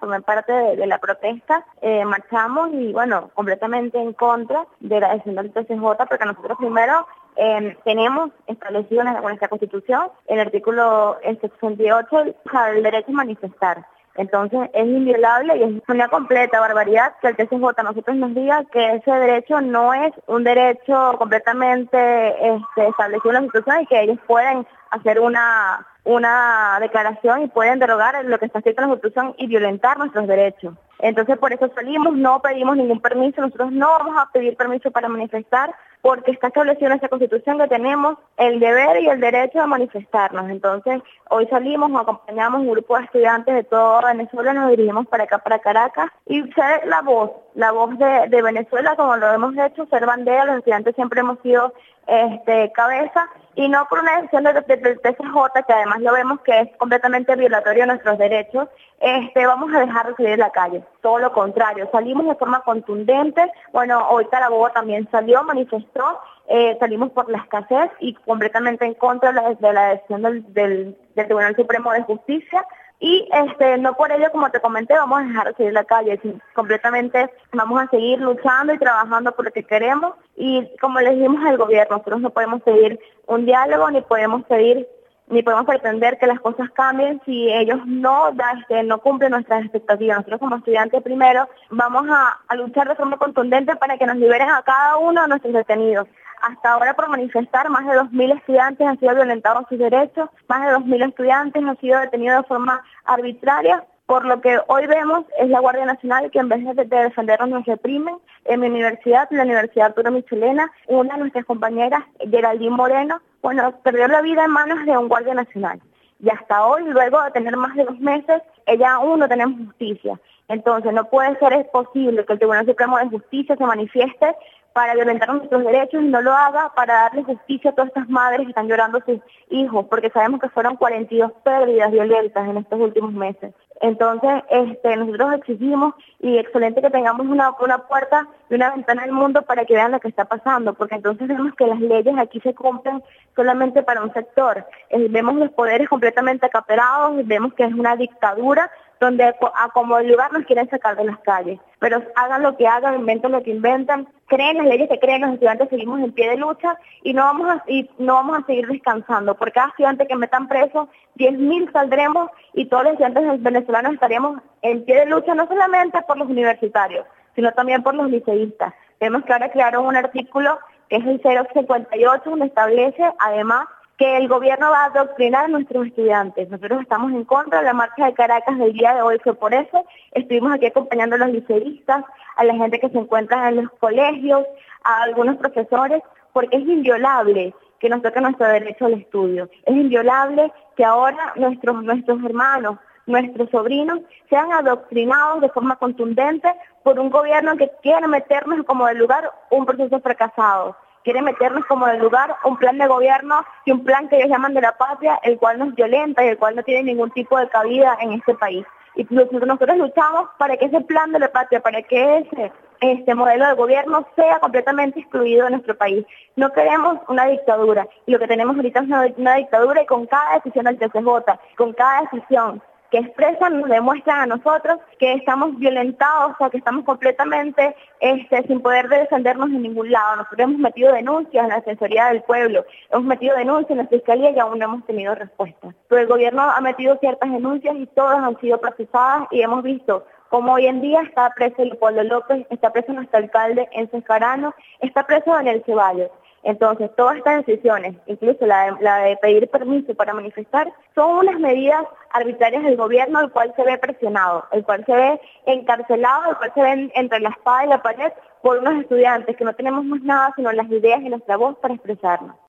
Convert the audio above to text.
formé parte de la protesta, marchamos y bueno, completamente en contra de la decisión del TCJ, porque nosotros primero tenemos establecido en nuestra Constitución el artículo 68, el derecho a manifestar. Entonces es inviolable y es una completa barbaridad que el TCJ a nosotros nos diga que ese derecho no es un derecho completamente establecido en la Constitución y que ellos pueden hacer una declaración y pueden derogar lo que está escrito en la Constitución y violentar nuestros derechos. Entonces por eso salimos, no pedimos ningún permiso, nosotros no vamos a pedir permiso para manifestar porque está establecido en esta Constitución que tenemos el deber y el derecho de manifestarnos. Entonces hoy salimos, nos acompañamos un grupo de estudiantes de toda Venezuela, nos dirigimos para acá, para Caracas, y ser la voz de Venezuela como lo hemos hecho, ser bandera. Los estudiantes siempre hemos sido cabeza, y no por una decisión del TCJ, que además lo vemos que es completamente violatorio de nuestros derechos, vamos a dejar de salir a la calle. Todo lo contrario, salimos de forma contundente. Bueno, hoy Carabobo también salió, manifestó, salimos por la escasez y completamente en contra de la decisión del Tribunal Supremo de Justicia. Y no por ello, como te comenté, vamos a dejar de salir a la calle, completamente vamos a seguir luchando y trabajando por lo que queremos. Y como le dijimos al gobierno, nosotros no podemos pedir un diálogo, ni podemos pretender que las cosas cambien si ellos no cumplen nuestras expectativas. Nosotros como estudiantes primero vamos a luchar de forma contundente para que nos liberen a cada uno de nuestros detenidos. Hasta ahora, por manifestar, más de 2.000 estudiantes han sido violentados sus derechos, más de 2.000 estudiantes han sido detenidos de forma arbitraria. Por lo que hoy vemos es la Guardia Nacional que en vez de defendernos nos reprimen. En mi universidad, la Universidad Arturo Michelena, una de nuestras compañeras, Geraldine Moreno, perdió la vida en manos de un Guardia Nacional. Y hasta hoy, luego de tener más de 2 meses, ella aún no tenemos justicia. Entonces no puede ser posible que el Tribunal Supremo de Justicia se manifieste para violentar nuestros derechos y no lo haga para darle justicia a todas estas madres que están llorando a sus hijos, porque sabemos que fueron 42 pérdidas violentas en estos últimos meses. Entonces, nosotros exigimos, y excelente que tengamos una puerta y una ventana al mundo para que vean lo que está pasando, porque entonces vemos que las leyes aquí se cumplen solamente para un sector. Vemos los poderes completamente acaparados, vemos que es una dictadura donde a como el lugar nos quieren sacar de las calles. Pero hagan lo que hagan, inventen lo que inventan, creen las leyes que creen, los estudiantes seguimos en pie de lucha y no vamos a seguir descansando. Por cada estudiante que metan preso, 10.000 saldremos y todos los estudiantes venezolanos estaremos en pie de lucha, no solamente por los universitarios, sino también por los liceístas. Vemos que ahora crearon un artículo que es el 058, donde establece además que el gobierno va a adoctrinar a nuestros estudiantes. Nosotros estamos en contra de la marcha de Caracas del día de hoy, fue por eso. Estuvimos aquí acompañando a los liceístas, a la gente que se encuentra en los colegios, a algunos profesores, porque es inviolable que nos toque nuestro derecho al estudio. Es inviolable que ahora nuestros hermanos, nuestros sobrinos, sean adoctrinados de forma contundente por un gobierno que quiere meternos como del lugar un proceso fracasado. Quiere meternos como del lugar un plan de gobierno y un plan que ellos llaman de la patria, el cual nos violenta y el cual no tiene ningún tipo de cabida en este país. Y nosotros luchamos para que ese plan de la patria, para que ese modelo de gobierno sea completamente excluido de nuestro país. No queremos una dictadura, y lo que tenemos ahorita es una dictadura, y con cada decisión del TCJ, con cada decisión que expresan, nos demuestran a nosotros que estamos violentados, o sea, que estamos completamente sin poder defendernos en ningún lado. Nosotros hemos metido denuncias en la Defensoría del Pueblo, hemos metido denuncias en la Fiscalía y aún no hemos tenido respuesta. Pero el gobierno ha metido ciertas denuncias y todas han sido procesadas, y hemos visto como hoy en día está preso Leopoldo López, está preso nuestro alcalde Enzo Escarano, está preso Daniel Ceballos. Entonces, todas estas decisiones, incluso la de pedir permiso para manifestar, son unas medidas arbitrarias del gobierno, el cual se ve presionado, el cual se ve encarcelado, el cual se ve entre la espada y la pared por unos estudiantes que no tenemos más nada sino las ideas y nuestra voz para expresarnos.